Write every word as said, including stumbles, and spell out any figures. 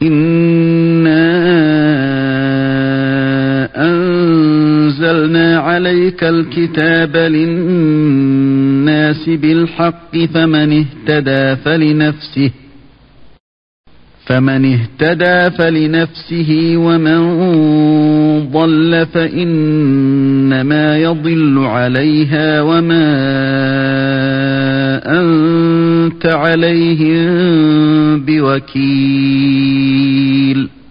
إنا أنزلنا عليك الكتاب للناس بالحق فمن اهتدى فلنفسه فمن اهتدى فلنفسه ومن ضل فإنما يضل عليها وما أنت عليهم بوكيل